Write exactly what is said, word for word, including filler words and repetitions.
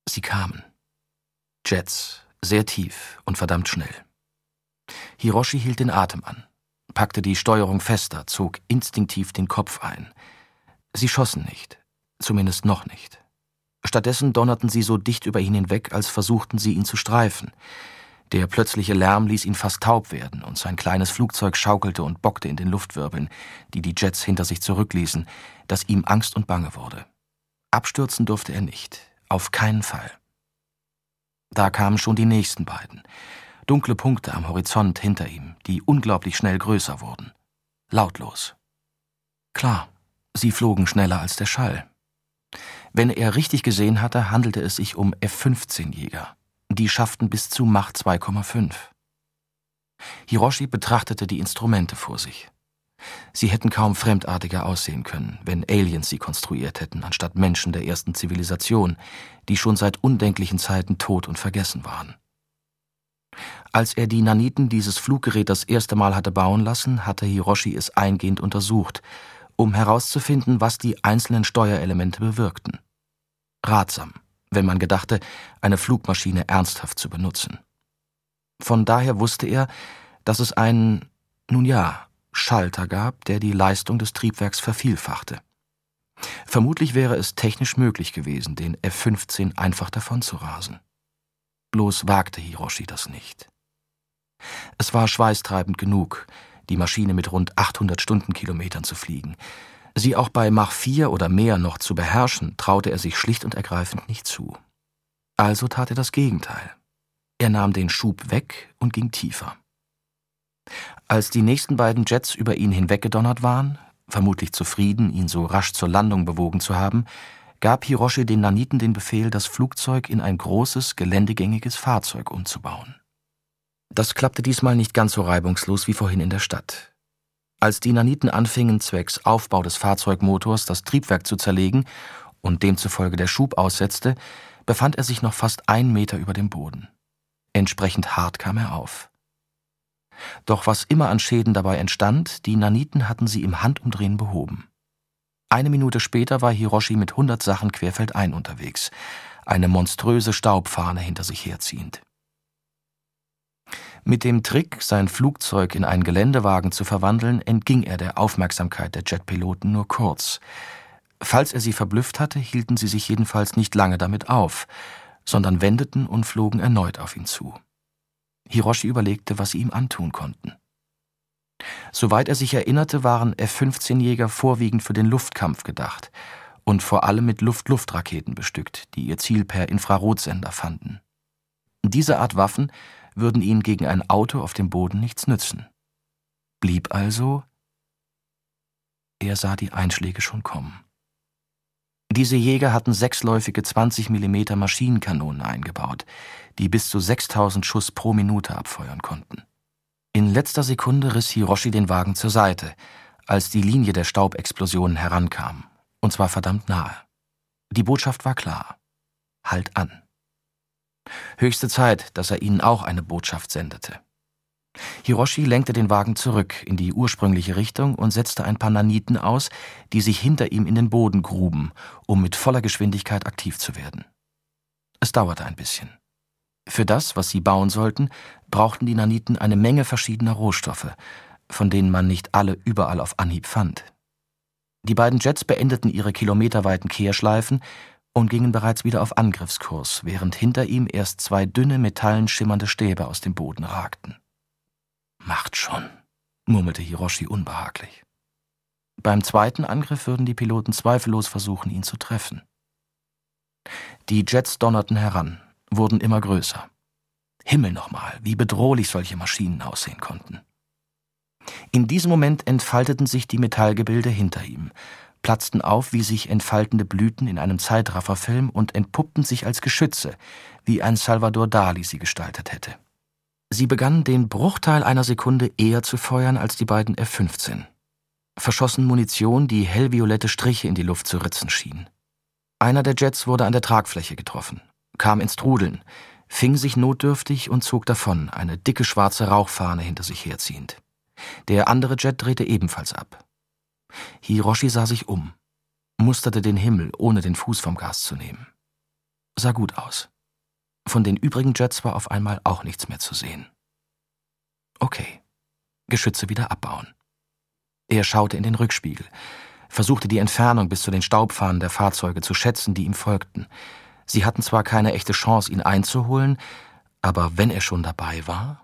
Sie kamen. Jets, sehr tief und verdammt schnell. Hiroshi hielt den Atem an, packte die Steuerung fester, zog instinktiv den Kopf ein. Sie schossen nicht, zumindest noch nicht. Stattdessen donnerten sie so dicht über ihn hinweg, als versuchten sie, ihn zu streifen. Der plötzliche Lärm ließ ihn fast taub werden, und sein kleines Flugzeug schaukelte und bockte in den Luftwirbeln, die die Jets hinter sich zurückließen, dass ihm Angst und Bange wurde. Abstürzen durfte er nicht, auf keinen Fall. Da kamen schon die nächsten beiden, dunkle Punkte am Horizont hinter ihm, die unglaublich schnell größer wurden. Lautlos. Klar, sie flogen schneller als der Schall. Wenn er richtig gesehen hatte, handelte es sich um F fünfzehn Jäger. Die schafften bis zu Mach zwei Komma fünf. Hiroshi betrachtete die Instrumente vor sich. Sie hätten kaum fremdartiger aussehen können, wenn Aliens sie konstruiert hätten, anstatt Menschen der ersten Zivilisation, die schon seit undenklichen Zeiten tot und vergessen waren. Als er die Naniten dieses Fluggerät das erste Mal hatte bauen lassen, hatte Hiroshi es eingehend untersucht, um herauszufinden, was die einzelnen Steuerelemente bewirkten. Ratsam, wenn man gedachte, eine Flugmaschine ernsthaft zu benutzen. Von daher wusste er, dass es einen, nun ja, Schalter gab, der die Leistung des Triebwerks vervielfachte. Vermutlich wäre es technisch möglich gewesen, den F fünfzehn einfach davon zu rasen. Bloß wagte Hiroshi das nicht. Es war schweißtreibend genug, die Maschine mit rund achthundert Stundenkilometern zu fliegen. Sie auch bei Mach vier oder mehr noch zu beherrschen, traute er sich schlicht und ergreifend nicht zu. Also tat er das Gegenteil. Er nahm den Schub weg und ging tiefer. Als die nächsten beiden Jets über ihn hinweggedonnert waren, vermutlich zufrieden, ihn so rasch zur Landung bewogen zu haben, gab Hiroshi den Naniten den Befehl, das Flugzeug in ein großes, geländegängiges Fahrzeug umzubauen. Das klappte diesmal nicht ganz so reibungslos wie vorhin in der Stadt. Als die Naniten anfingen, zwecks Aufbau des Fahrzeugmotors das Triebwerk zu zerlegen und demzufolge der Schub aussetzte, befand er sich noch fast einen Meter über dem Boden. Entsprechend hart kam er auf. Doch was immer an Schäden dabei entstand, die Naniten hatten sie im Handumdrehen behoben. Eine Minute später war Hiroshi mit hundert Sachen querfeldein unterwegs, eine monströse Staubfahne hinter sich herziehend. Mit dem Trick, sein Flugzeug in einen Geländewagen zu verwandeln, entging er der Aufmerksamkeit der Jetpiloten nur kurz. Falls er sie verblüfft hatte, hielten sie sich jedenfalls nicht lange damit auf, sondern wendeten und flogen erneut auf ihn zu. Hiroshi überlegte, was sie ihm antun konnten. Soweit er sich erinnerte, waren F fünfzehn Jäger vorwiegend für den Luftkampf gedacht und vor allem mit Luft-Luft-Raketen bestückt, die ihr Ziel per Infrarotsender fanden. Diese Art Waffen würden ihnen gegen ein Auto auf dem Boden nichts nützen. Blieb also... Er sah die Einschläge schon kommen. Diese Jäger hatten sechsläufige zwanzig Millimeter Maschinenkanonen eingebaut, die bis zu sechstausend Schuss pro Minute abfeuern konnten. In letzter Sekunde riss Hiroshi den Wagen zur Seite, als die Linie der Staubexplosionen herankam, und zwar verdammt nahe. Die Botschaft war klar: Halt an. Höchste Zeit, dass er ihnen auch eine Botschaft sendete. Hiroshi lenkte den Wagen zurück in die ursprüngliche Richtung und setzte ein paar Naniten aus, die sich hinter ihm in den Boden gruben, um mit voller Geschwindigkeit aktiv zu werden. Es dauerte ein bisschen. Für das, was sie bauen sollten, brauchten die Naniten eine Menge verschiedener Rohstoffe, von denen man nicht alle überall auf Anhieb fand. Die beiden Jets beendeten ihre kilometerweiten Kehrschleifen und gingen bereits wieder auf Angriffskurs, während hinter ihm erst zwei dünne, metallen schimmernde Stäbe aus dem Boden ragten. »Macht schon«, murmelte Hiroshi unbehaglich. Beim zweiten Angriff würden die Piloten zweifellos versuchen, ihn zu treffen. Die Jets donnerten heran, wurden immer größer. Himmel nochmal, wie bedrohlich solche Maschinen aussehen konnten. In diesem Moment entfalteten sich die Metallgebilde hinter ihm, platzten auf wie sich entfaltende Blüten in einem Zeitrafferfilm und entpuppten sich als Geschütze, wie ein Salvador Dali sie gestaltet hätte. Sie begannen den Bruchteil einer Sekunde eher zu feuern als die beiden F fünfzehn. Verschossen Munition, die hellviolette Striche in die Luft zu ritzen schien. Einer der Jets wurde an der Tragfläche getroffen, kam ins Trudeln, fing sich notdürftig und zog davon, eine dicke schwarze Rauchfahne hinter sich herziehend. Der andere Jet drehte ebenfalls ab. Hiroshi sah sich um, musterte den Himmel, ohne den Fuß vom Gas zu nehmen. Sah gut aus. Von den übrigen Jets war auf einmal auch nichts mehr zu sehen. Okay, Geschütze wieder abbauen. Er schaute in den Rückspiegel, versuchte die Entfernung bis zu den Staubfahnen der Fahrzeuge zu schätzen, die ihm folgten. Sie hatten zwar keine echte Chance, ihn einzuholen, aber wenn er schon dabei war...